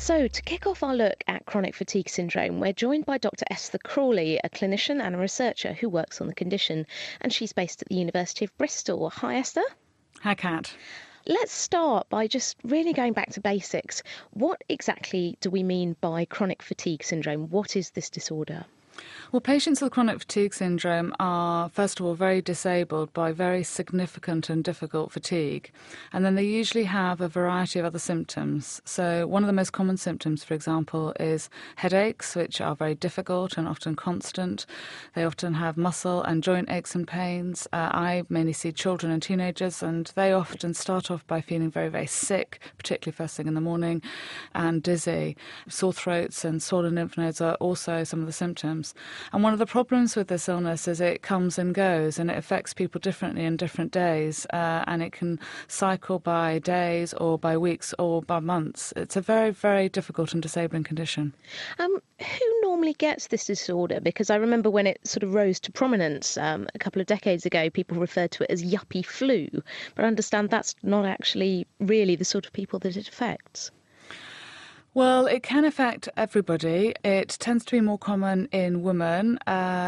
So, to kick off our look at chronic fatigue syndrome, we're joined by Dr. Esther Crawley, a clinician and a researcher who works on the condition, and she's based at the University of Bristol. Hi, Esther. Hi, Kat. Let's start by just really going back to basics. What exactly do we mean by chronic fatigue syndrome? What is this disorder? Well, patients with chronic fatigue syndrome are, first of all, very disabled by very significant and difficult fatigue. And then they usually have a variety of other symptoms. So one of the most common symptoms, for example, is headaches, which are very difficult and often constant. They often have muscle and joint aches and pains. I mainly see children and teenagers, and they often start off by feeling very, very sick, particularly first thing in the morning, and dizzy. Sore throats and swollen lymph nodes are also some of the symptoms. And one of the problems with this illness is it comes and goes, and it affects people differently in different days, and it can cycle by days or by weeks or by months. It's a very, very difficult and disabling condition. Who normally gets this disorder? Because I remember when it sort of rose to prominence a couple of decades ago, people referred to it as yuppie flu, but I understand that's not actually really the sort of people that it affects. Well, it can affect everybody. It tends to be more common in women.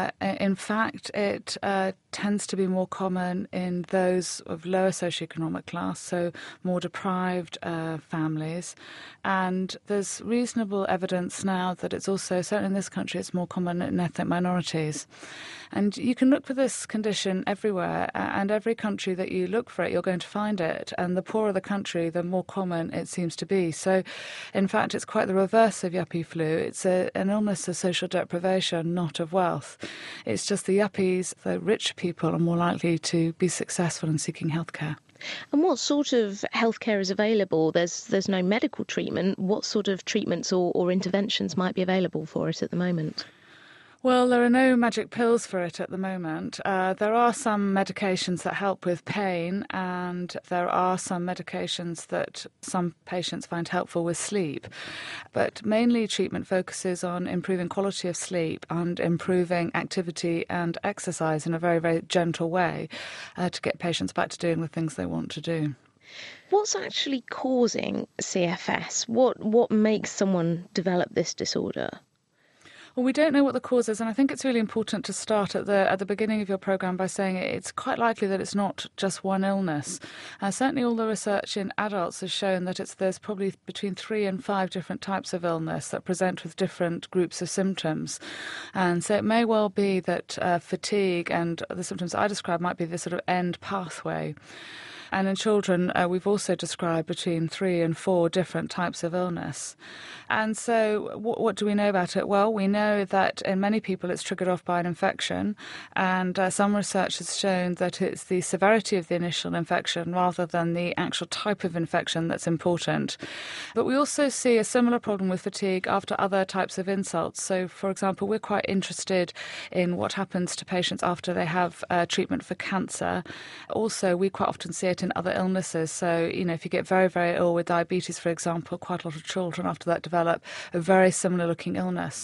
In fact, it tends to be more common in those of lower socioeconomic class, so more deprived families. And there's reasonable evidence now that it's also, certainly in this country, it's more common in ethnic minorities. And you can look for this condition everywhere, and every country that you look for it, you're going to find it. And the poorer the country, the more common it seems to be. So, in fact, it's quite the reverse of yuppie flu. It's an illness of social deprivation, not of wealth. It's just the yuppies, the rich people, are more likely to be successful in seeking healthcare. And what sort of healthcare is available? There's no medical treatment. What sort of treatments or interventions might be available for it at the moment? Well, there are no magic pills for it at the moment. There are some medications that help with pain, and there are some medications that some patients find helpful with sleep. But mainly treatment focuses on improving quality of sleep and improving activity and exercise in a very, very gentle way to get patients back to doing the things they want to do. What's actually causing CFS? What makes someone develop this disorder? Well, we don't know what the cause is, and I think it's really important to start at the beginning of your programme by saying it's quite likely that it's not just one illness. Certainly all the research in adults has shown that there's probably between 3 and 5 different types of illness that present with different groups of symptoms. And so it may well be that fatigue and the symptoms I described might be the sort of end pathway. And in children, we've also described between 3 and 4 different types of illness. And so what do we know about it? Well, we know that in many people it's triggered off by an infection, and some research has shown that it's the severity of the initial infection rather than the actual type of infection that's important. But we also see a similar problem with fatigue after other types of insults. So, for example, we're quite interested in what happens to patients after they have treatment for cancer. Also, we quite often see it in other illnesses. So, if you get very, very ill with diabetes, for example, quite a lot of children after that develop a very similar looking illness.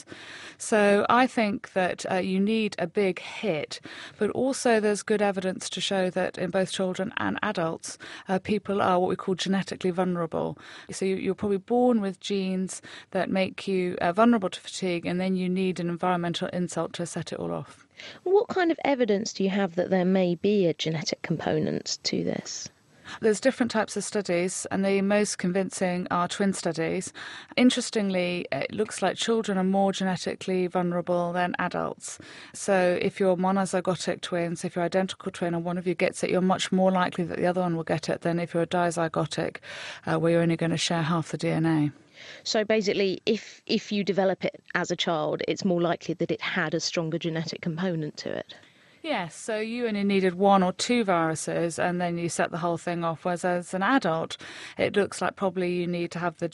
So I think that you need a big hit, but also there's good evidence to show that in both children and adults, people are what we call genetically vulnerable. So you're probably born with genes that make you vulnerable to fatigue, and then you need an environmental insult to set it all off. What kind of evidence do you have that there may be a genetic component to this? There's different types of studies, and the most convincing are twin studies. Interestingly, it looks like children are more genetically vulnerable than adults. So if you're monozygotic twins, if you're identical twin and one of you gets it, you're much more likely that the other one will get it than if you're a dizygotic, where you're only going to share half the DNA. So basically, if you develop it as a child, it's more likely that it had a stronger genetic component to it. Yes, so you only needed 1 or 2 viruses and then you set the whole thing off, whereas as an adult, it looks like probably you need to have the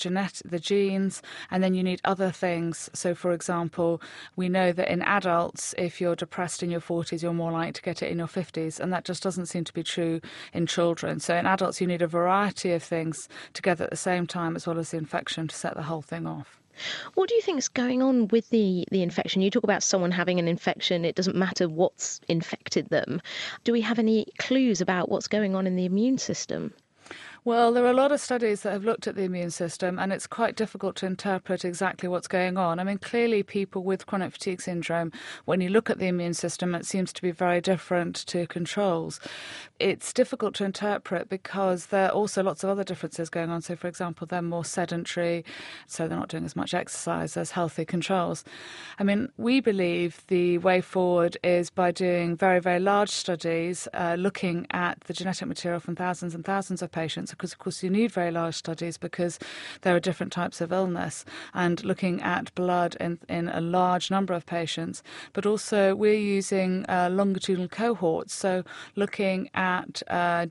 genes, and then you need other things. So, for example, we know that in adults, if you're depressed in your 40s, you're more likely to get it in your 50s, and that just doesn't seem to be true in children. So in adults, you need a variety of things together at the same time, as well as the infection, to set the whole thing off. What do you think is going on with the infection? You talk about someone having an infection. It doesn't matter what's infected them. Do we have any clues about what's going on in the immune system? Well, there are a lot of studies that have looked at the immune system, and it's quite difficult to interpret exactly what's going on. I mean, clearly people with chronic fatigue syndrome, when you look at the immune system, it seems to be very different to controls. It's difficult to interpret because there are also lots of other differences going on. So, for example, they're more sedentary, so they're not doing as much exercise as healthy controls. I mean, we believe the way forward is by doing very, very large studies, looking at the genetic material from thousands and thousands of patients, because, of course, you need very large studies because there are different types of illness, and looking at blood in a large number of patients. But also we're using longitudinal cohorts, so looking at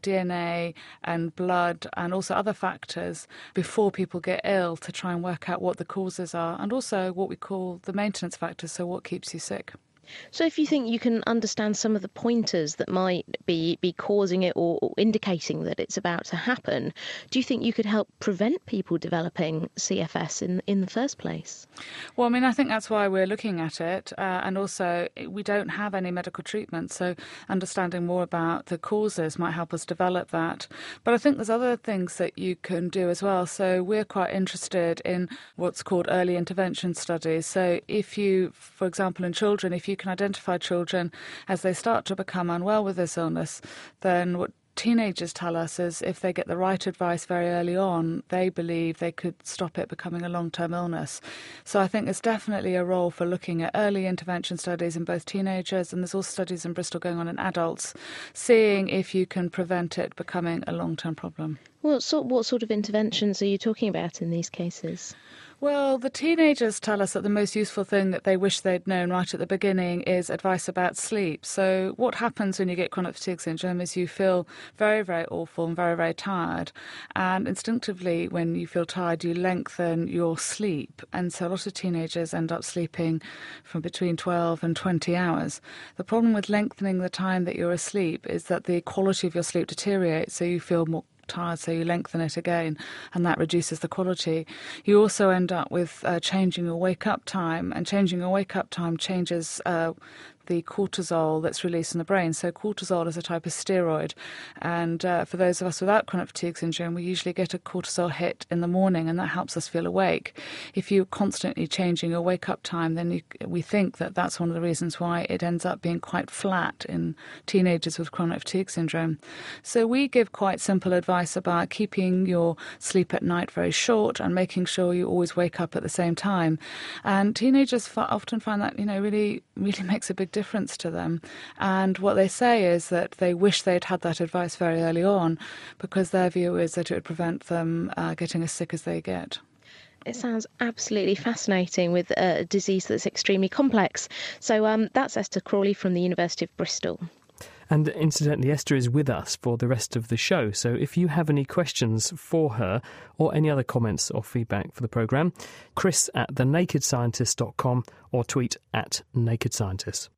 DNA and blood and also other factors before people get ill to try and work out what the causes are, and also what we call the maintenance factors, so what keeps you sick. So if you think you can understand some of the pointers that might be causing it or indicating that it's about to happen, do you think you could help prevent people developing CFS in the first place? Well, I mean, I think that's why we're looking at it. And also, we don't have any medical treatment. So understanding more about the causes might help us develop that. But I think there's other things that you can do as well. So we're quite interested in what's called early intervention studies. So if you, for example, in children, if you can identify children as they start to become unwell with this illness, then what teenagers tell us is if they get the right advice very early on, they believe they could stop it becoming a long-term illness. So I think there's definitely a role for looking at early intervention studies in both teenagers, and there's also studies in Bristol going on in adults, seeing if you can prevent it becoming a long-term problem. What sort of interventions are you talking about in these cases? Well, the teenagers tell us that the most useful thing that they wish they'd known right at the beginning is advice about sleep. So what happens when you get chronic fatigue syndrome is you feel very, very awful and very, very tired. And instinctively, when you feel tired, you lengthen your sleep. And so a lot of teenagers end up sleeping from between 12 and 20 hours. The problem with lengthening the time that you're asleep is that the quality of your sleep deteriorates, so you feel more tired, so you lengthen it again, and that reduces the quality. You also end up with changing your wake-up time, and changing your wake-up time changes the cortisol that's released in the brain. So cortisol is a type of steroid, and for those of us without chronic fatigue syndrome, we usually get a cortisol hit in the morning, and that helps us feel awake. If you're constantly changing your wake-up time, then we think that that's one of the reasons why it ends up being quite flat in teenagers with chronic fatigue syndrome. So we give quite simple advice about keeping your sleep at night very short and making sure you always wake up at the same time. And teenagers often find that, really, really makes a big difference to them. And what they say is that they wish they'd had that advice very early on, because their view is that it would prevent them getting as sick as they get. It sounds absolutely fascinating, with a disease that's extremely complex. So that's Esther Crawley from the University of Bristol. And incidentally, Esther is with us for the rest of the show. So if you have any questions for her or any other comments or feedback for the programme, Chris@thenakedscientist.com or tweet @nakedscientist.